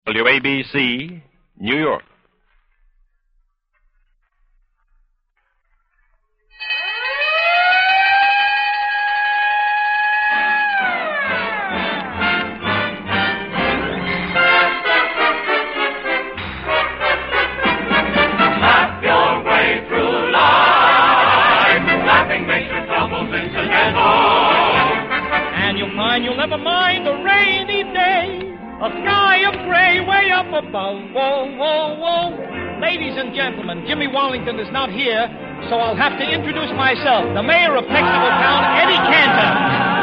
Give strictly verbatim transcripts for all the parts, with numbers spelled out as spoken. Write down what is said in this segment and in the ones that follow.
W A B C, New York. Laugh your way through life. Laughing makes your troubles incidental. And you'll find you'll never mind a rainy day. A sky of gray way up above. Whoa, whoa, whoa. Ladies and gentlemen, Jimmy Wallington is not here, so I'll have to introduce myself. The mayor of Textical Town, Eddie Cantor.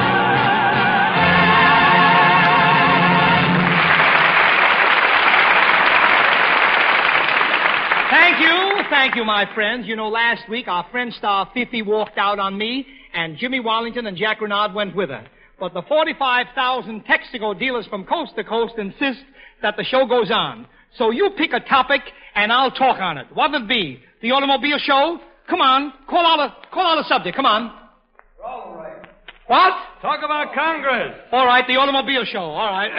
Thank you, thank you, my friends. You know, last week our friend star Fifi walked out on me, and Jimmy Wallington and Jack Renard went with her. But the forty-five thousand Texaco dealers from coast to coast insist that the show goes on. So you pick a topic, and I'll talk on it. What'll it be? The automobile show? Come on, call out a call out a subject. Come on. All right. What? Talk about Congress. All right, the automobile show. All right.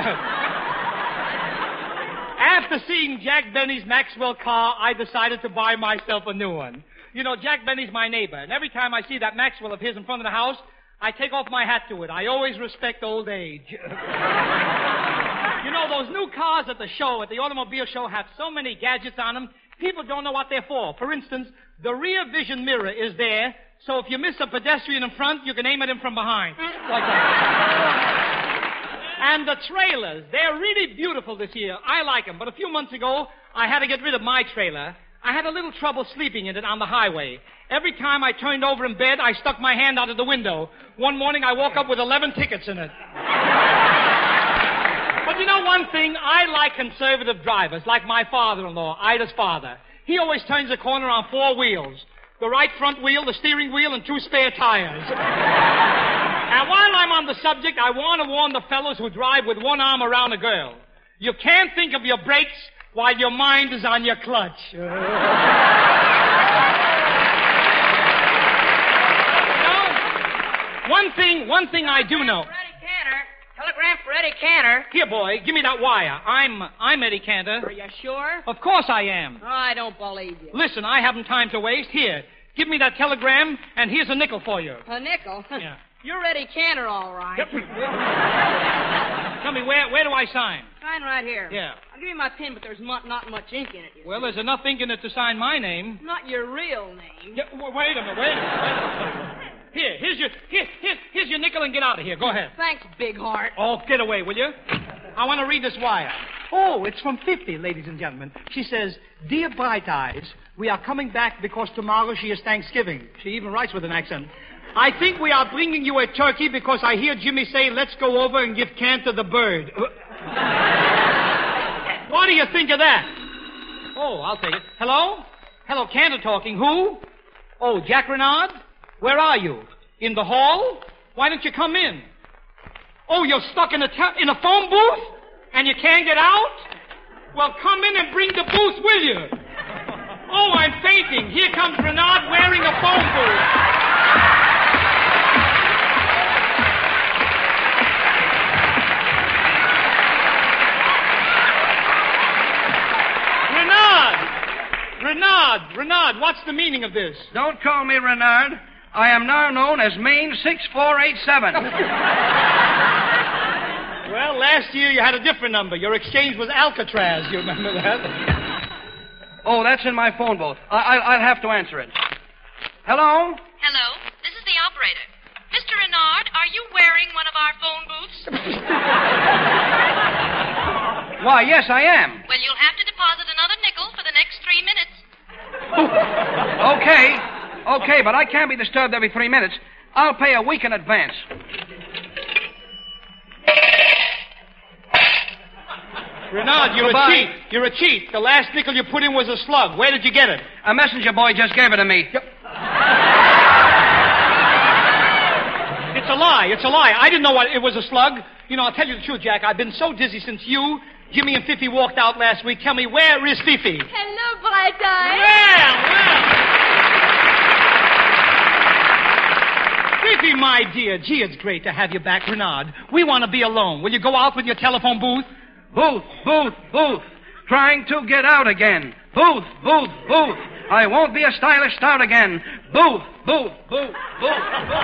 After seeing Jack Benny's Maxwell car, I decided to buy myself a new one. You know, Jack Benny's my neighbor, and every time I see that Maxwell of his in front of the house, I take off my hat to it. I always respect old age. You know, those new cars at the show, at the automobile show, have so many gadgets on them, people don't know what they're for. For instance, the rear vision mirror is there, so if you miss a pedestrian in front, you can aim at him from behind. Like that. And the trailers, they're really beautiful this year. I like them, but a few months ago, I had to get rid of my trailer. I had a little trouble sleeping in it on the highway. Every time I turned over in bed, I stuck my hand out of the window. One morning, I woke up with eleven tickets in it. But you know one thing? I like conservative drivers, like my father-in-law, Ida's father. He always turns a corner on four wheels. The right front wheel, the steering wheel, and two spare tires. And while I'm on the subject, I want to warn the fellows who drive with one arm around a girl. You can't think of your brakes while your mind is on your clutch. One thing, one thing I do know. For Eddie Cantor. Telegram for Eddie Cantor. Here, boy, give me that wire. I'm, I'm Eddie Cantor. Are you sure? Of course I am. Oh, I don't believe you. Listen, I haven't time to waste. Here, give me that telegram, and here's a nickel for you. A nickel? Yeah. You're Eddie Cantor, all right. Yep. Tell me, where, where do I sign? Sign right here. Yeah. I'll give you my pen, but there's not, not much ink in it. You Well, see. there's enough ink in it to sign my name. Not your real name. Yeah, w- wait a minute, wait a minute. Wait a minute. Here, here's your, here, here, here's your nickel, and get out of here. Go ahead. Thanks, big heart. Oh, get away, will you? I want to read this wire. Oh, it's from Fifi, ladies and gentlemen. She says, Dear Bright Eyes, we are coming back because tomorrow she is Thanksgiving. She even writes with an accent. I think we are bringing you a turkey because I hear Jimmy say, let's go over and give Cantor the bird. What do you think of that? Oh, I'll take it. Hello? Hello, Cantor talking. Who? Oh, Jack Renard? Where are you? In the hall? Why don't you come in? Oh, you're stuck in a te- in a phone booth? And you can't get out? Well, come in and bring the booth, will you? Oh, I'm fainting. Here comes Renard wearing a phone booth. Renard! Renard! Renard, what's the meaning of this? Don't call me Renard. I am now known as Maine six four eight seven. Well, last year you had a different number. Your exchange was Alcatraz. You remember that? Oh, that's in my phone booth. I- I- I'll have to answer it. Hello? Hello, this is the operator. Mister Renard, are you wearing one of our phone booths? Why, yes, I am. Well, you'll have to deposit another nickel for the next three minutes. Okay. Okay, but I can't be disturbed every three minutes. I'll pay a week in advance. Renard, you're Goodbye. a cheat. You're a cheat. The last nickel you put in was a slug. Where did you get it? A messenger boy just gave it to me. It's a lie. It's a lie. I didn't know what it was a slug. You know, I'll tell you the truth, Jack. I've been so dizzy since you, Jimmy, and Fifi walked out last week. Tell me, where is Fifi? Hello, Bright Eyes. Well, well. Fifi, my dear, gee, it's great to have you back, Renard. We want to be alone. Will you go out with your telephone booth? Booth, Booth, Booth. Trying to get out again. Booth, Booth, Booth. I won't be a stylish stout again. Booth, Booth, Booth, Booth, Booth.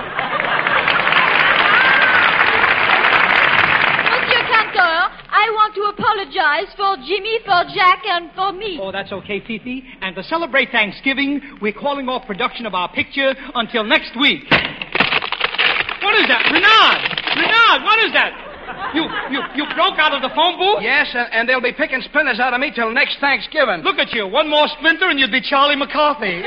Monsieur Cantor, I want to apologize for Jimmy, for Jack, and for me. Oh, that's okay, Fifi. And to celebrate Thanksgiving, we're calling off production of our picture until next week. What is that? Renard! Renard, what is that? You, you, you broke out of the phone booth? Yes, and, and they'll be picking splinters out of me till next Thanksgiving. Look at you. One more splinter and you'd be Charlie McCarthy.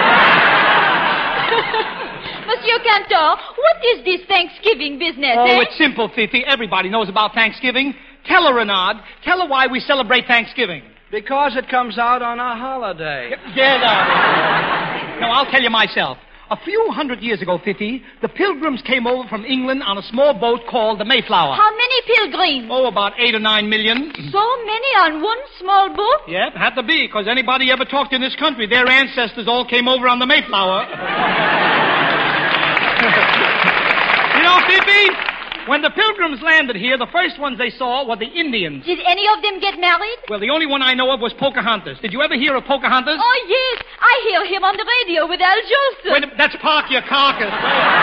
Monsieur Cantor, what is this Thanksgiving business, Oh, eh? it's simple, Fifi. Everybody knows about Thanksgiving. Tell her, Renard. Tell her why we celebrate Thanksgiving. Because it comes out on a holiday. Get out. No, I'll tell you myself. A few hundred years ago, Fifi, the Pilgrims came over from England on a small boat called the Mayflower. How many pilgrims? Oh, about eight or nine million. So many on one small boat? Yep, had to be, because anybody ever talked in this country, their ancestors all came over on the Mayflower. You know, Fifi, when the Pilgrims landed here, the first ones they saw were the Indians. Did any of them get married? Well, the only one I know of was Pocahontas. Did you ever hear of Pocahontas? Oh, yes. I hear him on the radio with Al Jolson. Wait, a- that's Park Your Carcass.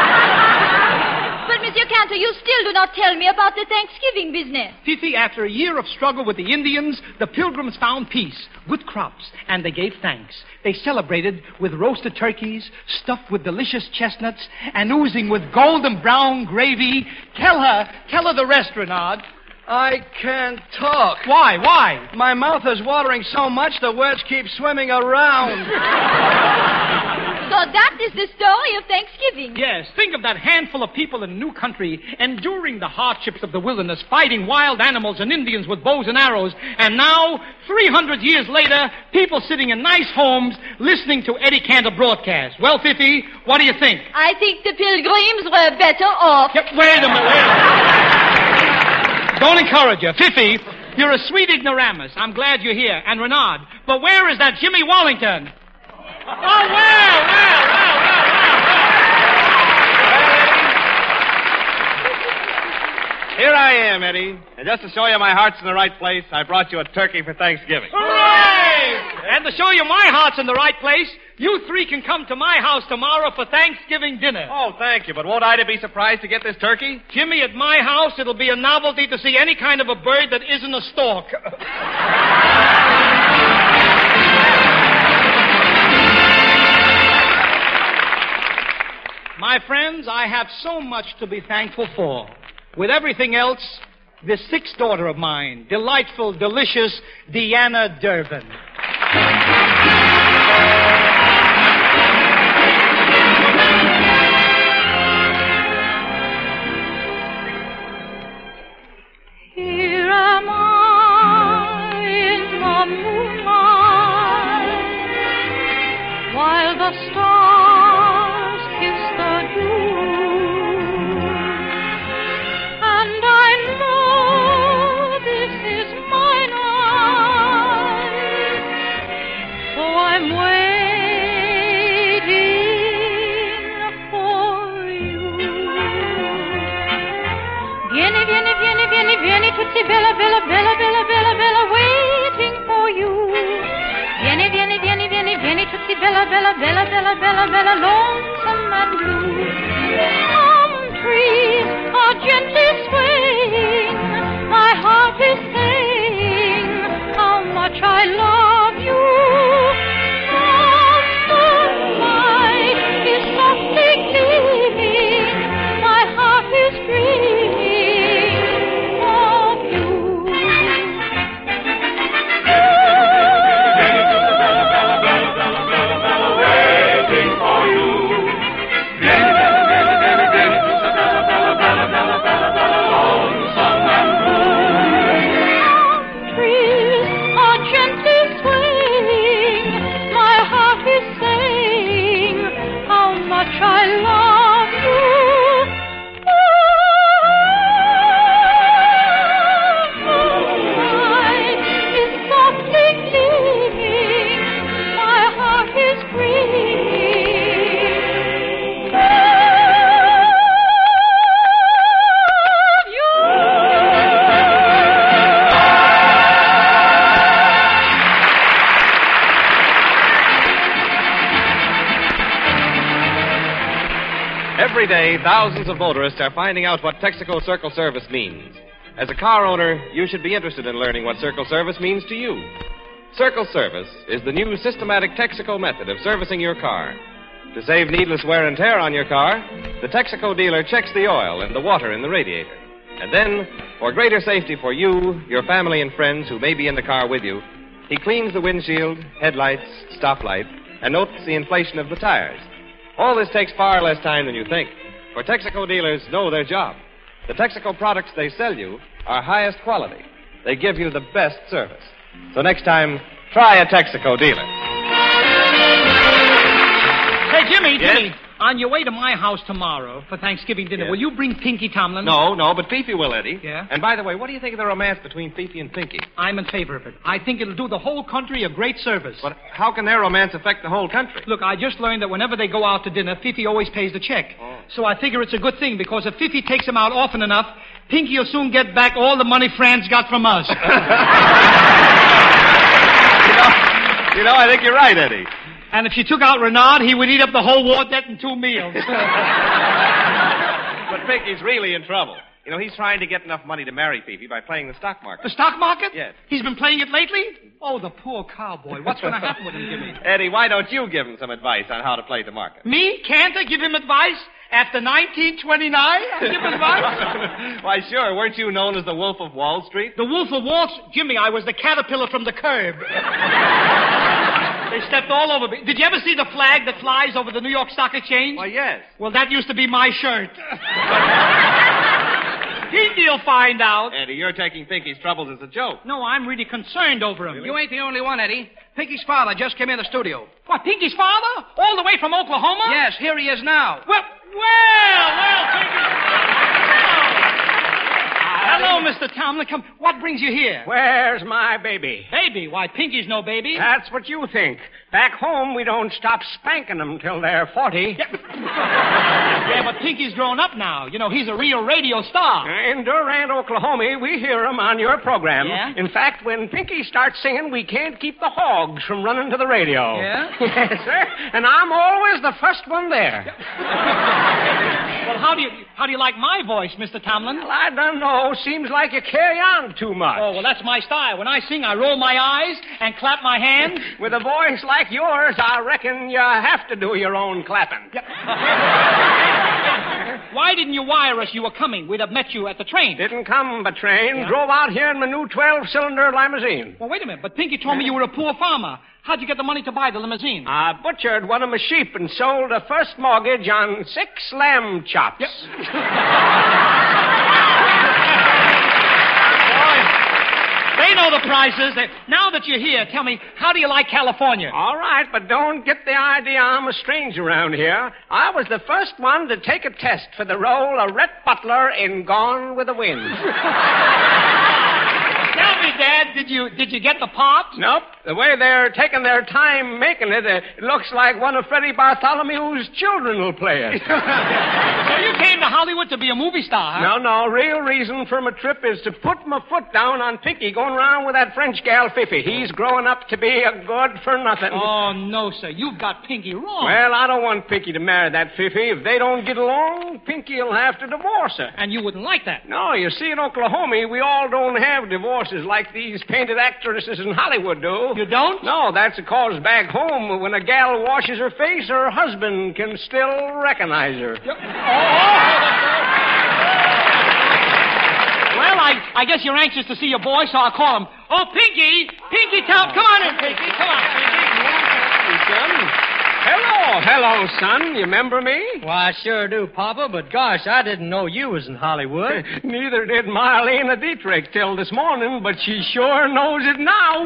But, Monsieur Cantor, you still do not tell me about the Thanksgiving business. Fifi, after a year of struggle with the Indians, the Pilgrims found peace, good crops, and they gave thanks. They celebrated with roasted turkeys, stuffed with delicious chestnuts, and oozing with golden brown gravy. Tell her, tell her the rest, Renard. I can't talk. Why, why? My mouth is watering so much the words keep swimming around. So that is the story of Thanksgiving. Yes, think of that handful of people in a new country enduring the hardships of the wilderness, fighting wild animals and Indians with bows and arrows. And now, three hundred years later, people sitting in nice homes listening to Eddie Cantor broadcast. Well, Fifi, what do you think? I think the Pilgrims were better off. Yep, wait a minute, wait a minute. Don't encourage her. Fifi, you're a sweet ignoramus. I'm glad you're here. And Renard, but where is that Jimmy Wallington? Oh, well, well, well, well, well, well. Here I am, Eddie. And just to show you my heart's in the right place, I brought you a turkey for Thanksgiving. Hooray! And to show you my heart's in the right place, you three can come to my house tomorrow for Thanksgiving dinner. Oh, thank you. But won't Ida be surprised to get this turkey? Jimmy, at my house, it'll be a novelty to see any kind of a bird that isn't a stork. My friends, I have so much to be thankful for. With everything else, this sixth daughter of mine, delightful, delicious Deanna Durbin. Here am I in the moonlight, while the stars kiss the dew, and I know this is my night, so I'm waiting for you. Vieni, vieni, vieni, vieni, vieni, tutti bella, bella, bella, bella, bella, bella, waiting for you. Vieni, vieni, vieni, vieni, vieni, tutti bella, bella, bella, bella, bella, bella, lonesome and blue. Some trees are gently swaying, my heart is saying how much I love you. Some moonlight is softly gleaming, my heart is dreaming of you. Waiting for you. Lonesome and blue. Trees are gently Every day, thousands of motorists are finding out what Texaco Circle Service means. As a car owner, you should be interested in learning what Circle Service means to you. Circle Service is the new systematic Texaco method of servicing your car. To save needless wear and tear on your car, the Texaco dealer checks the oil and the water in the radiator. And then, for greater safety for you, your family, and friends who may be in the car with you, he cleans the windshield, headlights, stoplight, and notes the inflation of the tires. All this takes far less time than you think, for Texaco dealers know their job. The Texaco products they sell you are highest quality. They give you the best service. So next time, try a Texaco dealer. Hey, Jimmy, Yes? Jimmy, on your way to my house tomorrow for Thanksgiving dinner, Yes. will you bring Pinky Tomlin? No, no, but Fifi will, Eddie. Yeah? And by the way, what do you think of the romance between Fifi and Pinky? I'm in favor of it. I think it'll do the whole country a great service. But how can their romance affect the whole country? Look, I just learned that whenever they go out to dinner, Fifi always pays the check. Oh. So I figure it's a good thing, because if Fifi takes him out often enough, Pinky will soon get back all the money Franz got from us. You know, you know, I think you're right, Eddie. And if she took out Renard, he would eat up the whole war debt in two meals. But Pinky's really in trouble. You know, he's trying to get enough money to marry Fifi by playing the stock market. The stock market? Yes. He's been playing it lately? Oh, the poor cowboy. What's going to happen with him, Jimmy? Eddie, why don't you give him some advice on how to play the market? Me? Can't I give him advice? After nineteen twenty-nine? I give him advice? Why, sure. Weren't you known as the Wolf of Wall Street? The Wolf of Wall Street? Jimmy, I was the caterpillar from the curb. They stepped all over me. Did you ever see the flag that flies over the New York Stock Exchange? Why, yes. Well, that used to be my shirt. Pinky'll find out. Eddie, you're taking Pinky's troubles as a joke. No, I'm really concerned over him. You ain't the only one, Eddie. Pinky's father just came in the studio. What, Pinky's father? All the way from Oklahoma? Yes, here he is now. Well, well, well, Pinky. Hello, Mister Tomlin. Come, what brings you here? Where's my baby? Baby? Why, Pinky's no baby. That's what you think. Back home, we don't stop spanking them till they're forty. Yeah, but Pinky's grown up now. You know, he's a real radio star. In Durant, Oklahoma, we hear 'em on your program. Yeah? In fact, when Pinky starts singing, we can't keep the hogs from running to the radio. Yeah? Yes, sir. And I'm always the first one there. Well, how do you how do you like my voice, Mister Tomlin? Well, I don't know. Seems like you carry on too much. Oh, well, that's my style. When I sing, I roll my eyes and clap my hands. With a voice like yours, I reckon you have to do your own clapping. Why didn't you wire us you were coming? We'd have met you at the train. Didn't come by train. Yeah? Drove out here in my new twelve-cylinder limousine. Well, wait a minute. But Pinky told me you were a poor farmer. How'd you get the money to buy the limousine? I butchered one of my sheep and sold a first mortgage on six lamb chops. Yep. They know the prices. They, now that you're here, tell me, how do you like California? All right, but don't get the idea I'm a stranger around here. I was the first one to take a test for the role of Rhett Butler in Gone with the Wind. Tell me, Dad, did you did you get the part? Nope. The way they're taking their time making it, uh, it looks like one of Freddie Bartholomew's children will play it. So you came to Hollywood to be a movie star, huh? No, no. Real reason for my trip is to put my foot down on Pinky going around with that French gal Fifi. He's growing up to be a good for nothing. Oh, no, sir. You've got Pinky wrong. Well, I don't want Pinky to marry that Fifi. If they don't get along, Pinky'll have to divorce her. And you wouldn't like that. No, you see, in Oklahoma, we all don't have divorces like these painted actresses in Hollywood do. You don't? No, that's because back home, when a gal washes her face, her husband can still recognize her. Yep. Well, I, I guess you're anxious to see your boy, so I'll call him. Oh, Pinky! Pinky, tell Come on in, Pinky. Come on, Pinky. Son. Hello, hello, son. You remember me? Why, I sure do, Papa, but gosh, I didn't know you was in Hollywood. Neither did Marlena Dietrich till this morning, but she sure knows it now.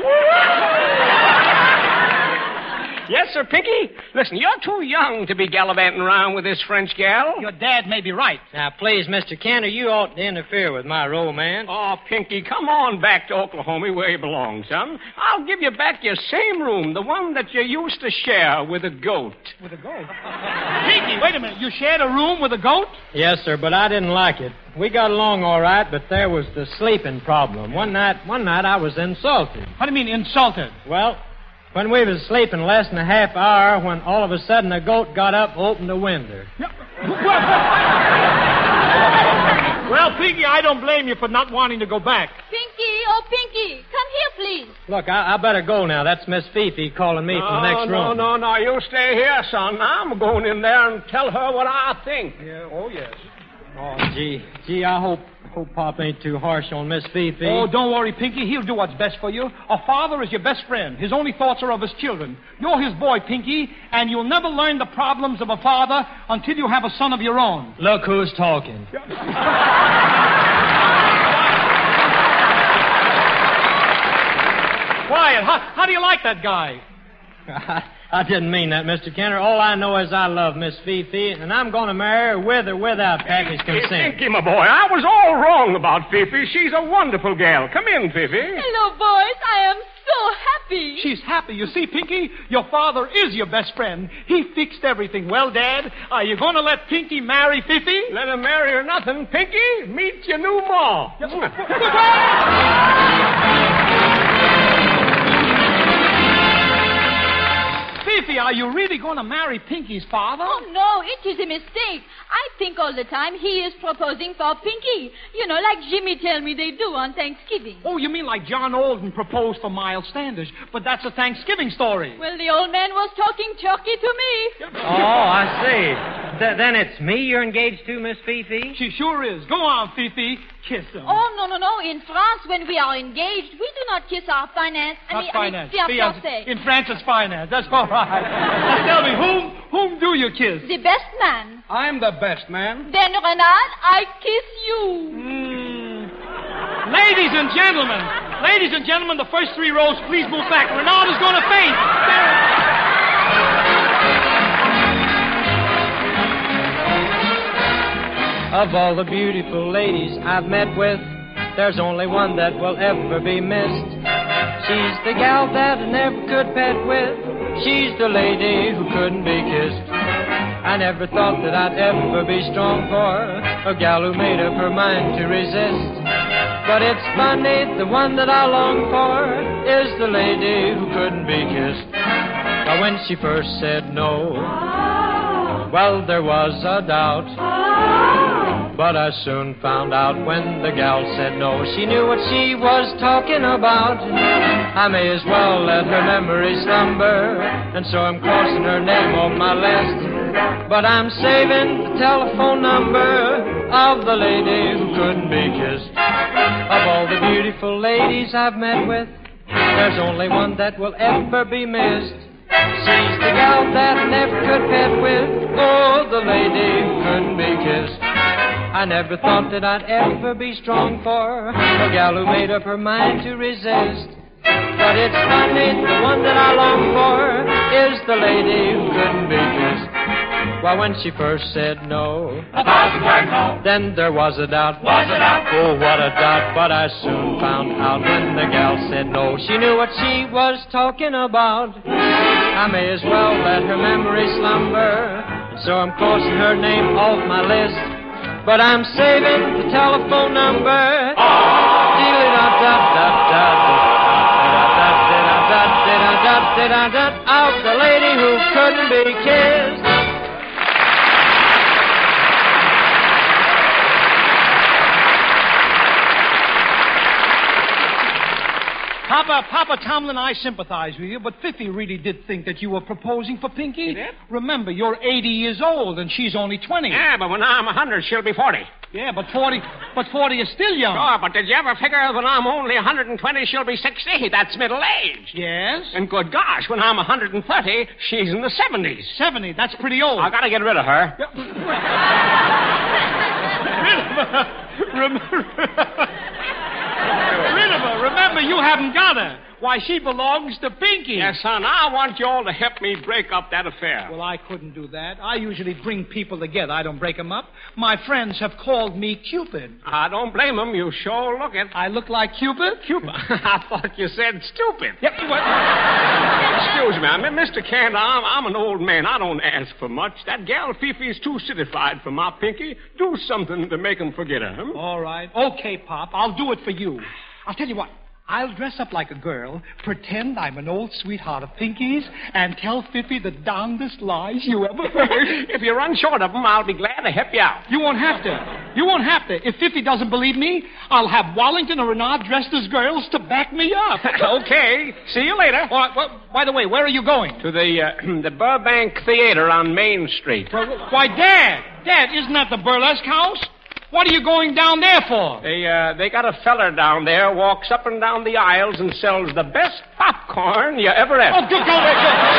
Yes, sir, Pinky? Listen, you're too young to be gallivanting around with this French gal. Your dad may be right. Now, please, Mister Cantor, you ought to interfere with my romance. Oh, Pinky, come on back to Oklahoma where you belong, son. I'll give you back your same room, the one that you used to share with a goat. With a goat? Pinky, wait a minute. You shared a room with a goat? Yes, sir, but I didn't like it. We got along all right, but there was the sleeping problem. One night, one night I was insulted. What do you mean, insulted? Well, when we was sleeping less than a half hour, when all of a sudden a goat got up and opened the window. What? Well, Pinky, I don't blame you for not wanting to go back. Pinky, oh, Pinky, come here, please. Look, I, I better go now. That's Miss Fifi calling me no, from the next no, room. No, no, no, you stay here, son. I'm going in there and tell her what I think. Yeah, oh, yes. Oh, gee. Gee, I hope, hope Pop ain't too harsh on Miss Fifi. Oh, don't worry, Pinky. He'll do what's best for you. A father is your best friend. His only thoughts are of his children. You're his boy, Pinky, and you'll never learn the problems of a father until you have a son of your own. Look who's talking. Quiet. How, how do you like that guy? I didn't mean that, Mister Kenner. All I know is I love Miss Fifi, and I'm going to marry her with or without Pappy's consent. Pinky, my boy, I was all wrong about Fifi. She's a wonderful gal. Come in, Fifi. Hello, boys. I am so happy. She's happy. You see, Pinky, your father is your best friend. He fixed everything. Well, Dad, are you going to let Pinky marry Fifi? Let her marry or nothing, Pinky. Meet your new ma. Fifi, are you really going to marry Pinky's father? Oh, no, it is a mistake. I think all the time he is proposing for Pinky. You know, like Jimmy tell me they do on Thanksgiving. Oh, you mean like John Alden proposed for Miles Standish? But that's a Thanksgiving story. Well, the old man was talking turkey to me. Oh, I see. Th- then it's me you're engaged to, Miss Fifi? She sure is. Go on, Fifi. Kiss him. Oh, no, no, no. In France, when we are engaged, we do not kiss our finance. I Not mean, finance. I mean, Fiancé. fiancé. In France, it's finance. That's all right. Now tell me, whom, whom do you kiss? The best man. I'm the best man. Then, Renard, I kiss you. Mm. Ladies and gentlemen, ladies and gentlemen, the first three rows, please move back. Renard is going to faint. Of all the beautiful ladies I've met with, there's only one that will ever be missed. She's the gal that I never could pet with. She's the lady who couldn't be kissed. I never thought that I'd ever be strong for a gal who made up her mind to resist. But it's funny, the one that I long for is the lady who couldn't be kissed. Now when she first said no, well, there was a doubt. But I soon found out when the gal said no, she knew what she was talking about. I may as well let her memory slumber, and so I'm crossing her name on my list. But I'm saving the telephone number of the lady who couldn't be kissed. Of all the beautiful ladies I've met with, there's only one that will ever be missed. She's the gal that I never could pet with. Oh, the lady who couldn't be kissed. I never thought that I'd ever be strong for a gal who made up her mind to resist. But it's funny, the one that I long for is the lady who couldn't be kissed. Well, when she first said no, A thousand times no. then there was a doubt. Was a doubt. Oh, what a doubt. But I soon found out when the gal said no, she knew what she was talking about. I may as well let her memory slumber, and so I'm crossing her name off my list. But I'm saving the telephone number. Of the lady who couldn't be kissed. Papa, Papa Tomlin, I sympathize with you, but Fifi really did think that you were proposing for Pinky. She did? Remember, you're eighty years old, and she's only twenty. Yeah, but when I'm a hundred, she'll be forty. Yeah, but forty, but forty is still young. Sure, but did you ever figure when I'm only a hundred and twenty, she'll be sixty? That's middle age. Yes? And good gosh, when I'm a hundred and thirty, she's in the seventies. seventy, that's pretty old. I gotta get rid of her. Remember, Remember, remember, you haven't got her. Why, she belongs to Pinky. Yes, son, I want you all to help me break up that affair. Well, I couldn't do that. I usually bring people together. I don't break them up. My friends have called me Cupid. I don't blame them. You sure look it. I look like Cupid? Cupid? I thought you said stupid. Yep. What? Excuse me, I mean, Mister Kent, I'm, I'm an old man. I don't ask for much. That gal Fifi's too citified for my Pinky. Do something to make him forget her. Hmm? All right. Okay, Pop. I'll do it for you. I'll tell you what. I'll dress up like a girl, pretend I'm an old sweetheart of Pinky's, and tell Fifi the darndest lies you ever heard. If you run short of them, I'll be glad to help you out. You won't have to. You won't have to. If Fifi doesn't believe me, I'll have Wallington or Renard dressed as girls to back me up. Okay. See you later. Well, well, by the way, where are you going? To the uh, the Burbank Theater on Main Street. Well, why, Dad, Dad, isn't that the burlesque house? What are you going down there for? They uh, they got a feller down there walks up and down the aisles and sells the best popcorn you ever had. Oh, go, go, go,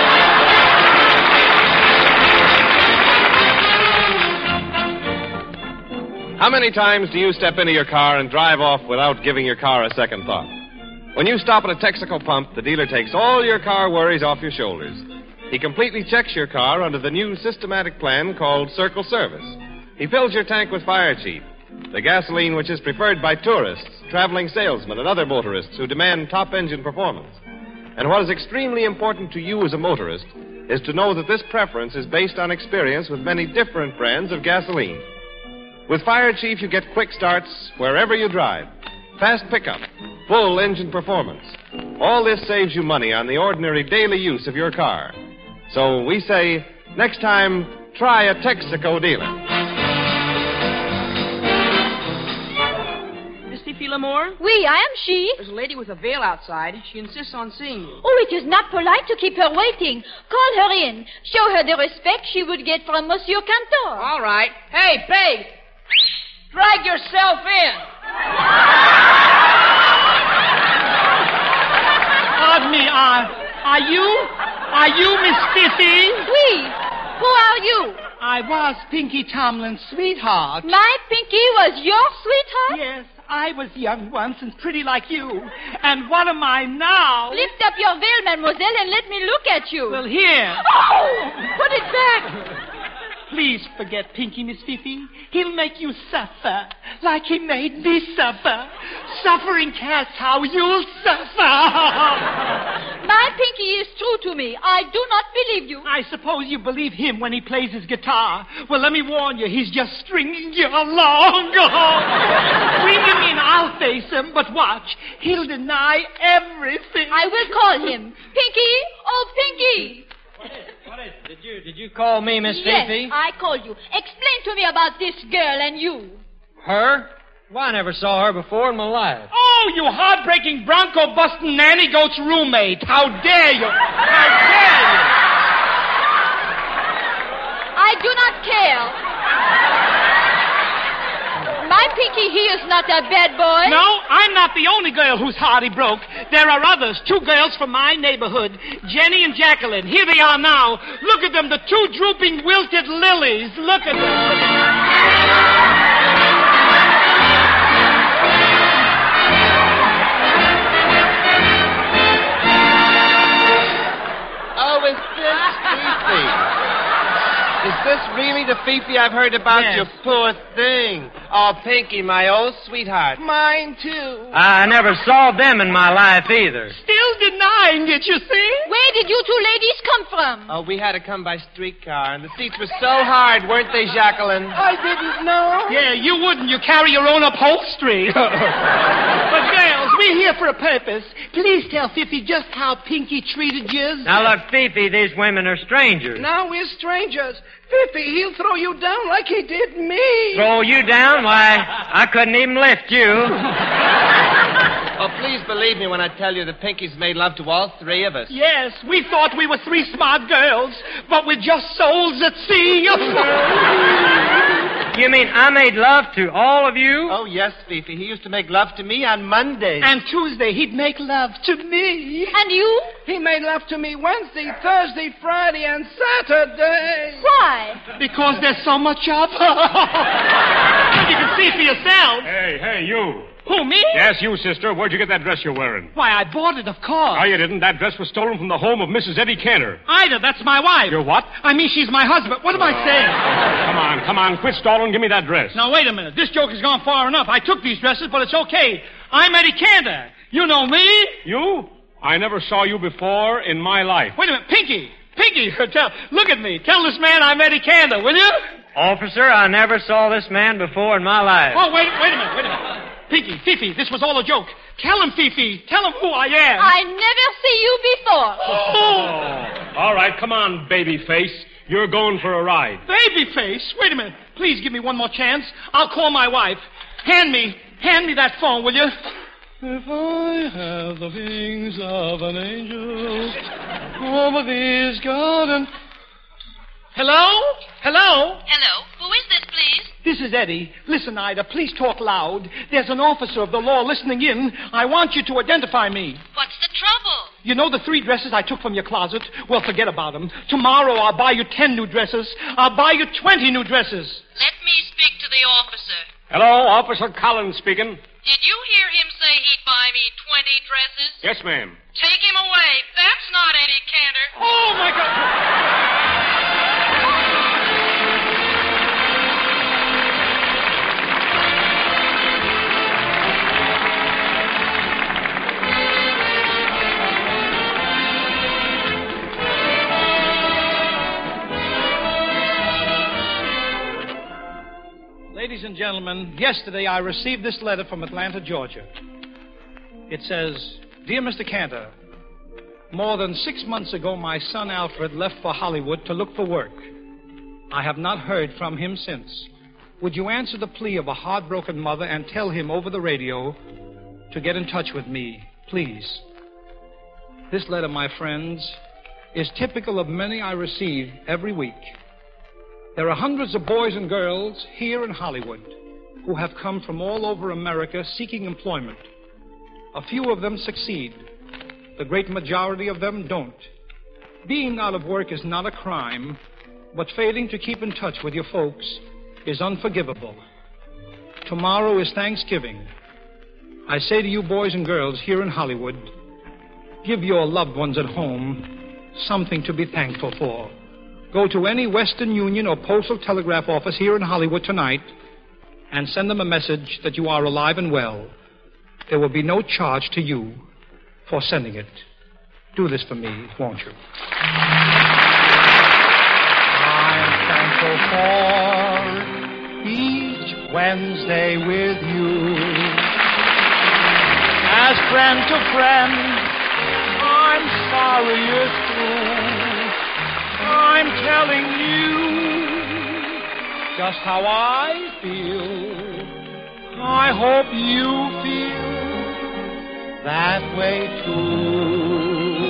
go. How many times do you step into your car and drive off without giving your car a second thought? When you stop at a Texaco pump, the dealer takes all your car worries off your shoulders. He completely checks your car under the new systematic plan called Circle Service. He fills your tank with Fire Chief, the gasoline which is preferred by tourists, traveling salesmen, and other motorists who demand top engine performance. And what is extremely important to you as a motorist is to know that this preference is based on experience with many different brands of gasoline. With Fire Chief, you get quick starts wherever you drive, fast pickup, full engine performance. All this saves you money on the ordinary daily use of your car. So we say, next time, try a Texaco dealer. Lamore? Oui, I am she. There's a lady with a veil outside. She insists on seeing you. Oh, it is not polite to keep her waiting. Call her in. Show her the respect she would get from Monsieur Cantor. All right. Hey, babe. Drag yourself in. Pardon me, uh, are you? Are you Miss Fifi? Oui. Who are you? I was Pinky Tomlin's sweetheart. My Pinky was your sweetheart? Yes, I was young once and pretty like you. And what am I now? Lift up your veil, mademoiselle, and let me look at you. Well, here. Oh! Put it back. Please forget Pinky, Miss Fifi. He'll make you suffer like he made me suffer. Suffering cats, how you'll suffer. My Pinky is true to me. I do not believe you. I suppose you believe him when he plays his guitar. Well, let me warn you, he's just stringing you along. Bring him in, I'll face him. But watch, he'll deny everything. I will call him. Pinky, oh, Pinky. What is, what is it? Did you, did you call me, Miss yes, Fifi? Yes, I called you. Explain to me about this girl and you. Her? Well, I never saw her before in my life. Oh, you heartbreaking bronco-busting nanny goat's roommate. How dare you? How dare you? I do not care. My Pinky, he is not a bad boy. No, I'm not the only girl whose heart he broke. There are others, two girls from my neighborhood, Jenny and Jacqueline. Here they are now. Look at them, the two drooping, wilted lilies. Look at them. Oh, is this Fifi? Is this really the Fifi I've heard about? Yes. You poor thing. Oh, Pinky, my old sweetheart. Mine, too. I never saw them in my life either. Still denying it, you see? Where did you two ladies come from? Oh, we had to come by streetcar, and the seats were so hard, weren't they, Jacqueline? I didn't know. Yeah, you wouldn't. You carry your own upholstery. But, girls, we're here for a purpose. Please tell Fifi just how Pinky treated you. Now, look, Fifi, these women are strangers. Now we're strangers. Fifi, he'll throw you down like he did me. Throw you down? Why, I couldn't even lift you. Oh, please believe me when I tell you that Pinky's made love to all three of us. Yes, we thought we were three smart girls, but we're just souls at sea. You mean I made love to all of you? Oh, yes, Fifi. He used to make love to me on Mondays. And Tuesday, he'd make love to me. And you? He made love to me Wednesday, Thursday, Friday, and Saturday. Why? Because there's so much of her. You can see for yourself. Hey, hey, you. Who, me? Yes, you, sister. Where'd you get that dress you're wearing? Why, I bought it, of course. No, you didn't. That dress was stolen from the home of Missus Eddie Cantor. Ida, that's my wife. Your what? I mean, she's my husband. What am I saying? Come on, come on. Quit stalling. Give me that dress. Now, wait a minute. This joke has gone far enough. I took these dresses, but it's okay. I'm Eddie Cantor. You know me? You? I never saw you before in my life. Wait a minute. Pinky. Pinky, tell, look at me. Tell this man I'm Eddie Cantor, will you? Officer, I never saw this man before in my life. Oh, wait, wait a minute, wait a minute. Pinky, Fifi, this was all a joke. Tell him, Fifi. Tell him who I am. I never see you before. Oh. All right, come on, baby face. You're going for a ride. Babyface? Wait a minute. Please give me one more chance. I'll call my wife. Hand me, hand me that phone, will you? If I have the wings of an angel over this garden. Hello? Hello? Hello. Who is this, please? This is Eddie. Listen, Ida, please talk loud. There's an officer of the law listening in. I want you to identify me. What's the trouble? You know the three dresses I took from your closet? Well, forget about them. Tomorrow I'll buy you ten new dresses. I'll buy you twenty new dresses. Let me speak to the officer. Hello, Officer Collins speaking. Did you hear him say he'd buy me twenty dresses? Yes, ma'am. Take him away. That's not Eddie Cantor. Oh, my God. Ladies and gentlemen, yesterday I received this letter from Atlanta, Georgia. It says, Dear Mister Cantor, more than six months ago, my son Alfred left for Hollywood to look for work. I have not heard from him since. Would you answer the plea of a heartbroken mother and tell him over the radio to get in touch with me, please? This letter, my friends, is typical of many I receive every week. There are hundreds of boys and girls here in Hollywood who have come from all over America seeking employment. A few of them succeed. The great majority of them don't. Being out of work is not a crime, but failing to keep in touch with your folks is unforgivable. Tomorrow is Thanksgiving. I say to you boys and girls here in Hollywood, give your loved ones at home something to be thankful for. Go to any Western Union or Postal Telegraph office here in Hollywood tonight and send them a message that you are alive and well. There will be no charge to you for sending it. Do this for me, won't you? I'm thankful for each Wednesday with you. As friend to friend, I'm sorry it's true. I'm telling you just how I feel. I hope you feel that way too.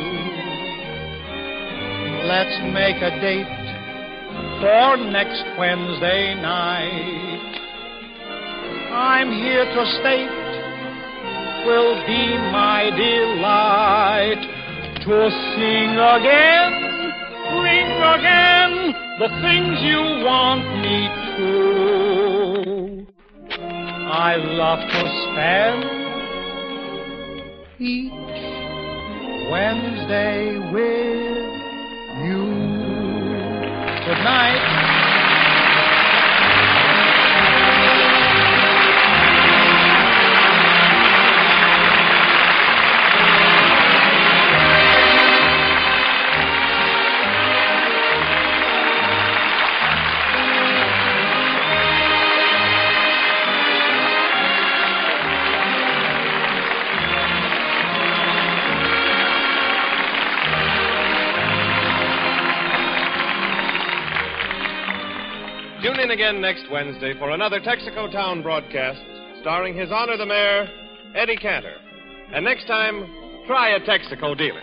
Let's make a date for next Wednesday night. I'm here to state will be my delight to sing again. Ring again the things you want me to. I love to spend each Wednesday with you. Good night. Tune in again next Wednesday for another Texaco Town broadcast starring His Honor the Mayor, Eddie Cantor. And next time, try a Texaco dealer.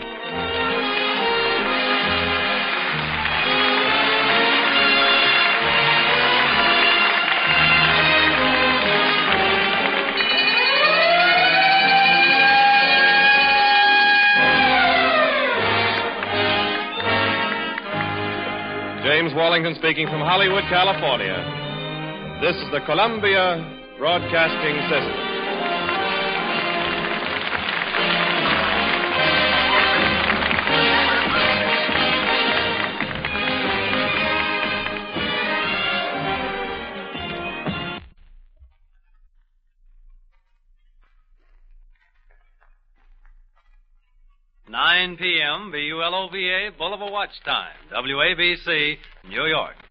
James Wallington speaking from Hollywood, California. This is the Columbia Broadcasting System. nine p.m. B U L O V A Boulevard Watch Time, W A B C, New York.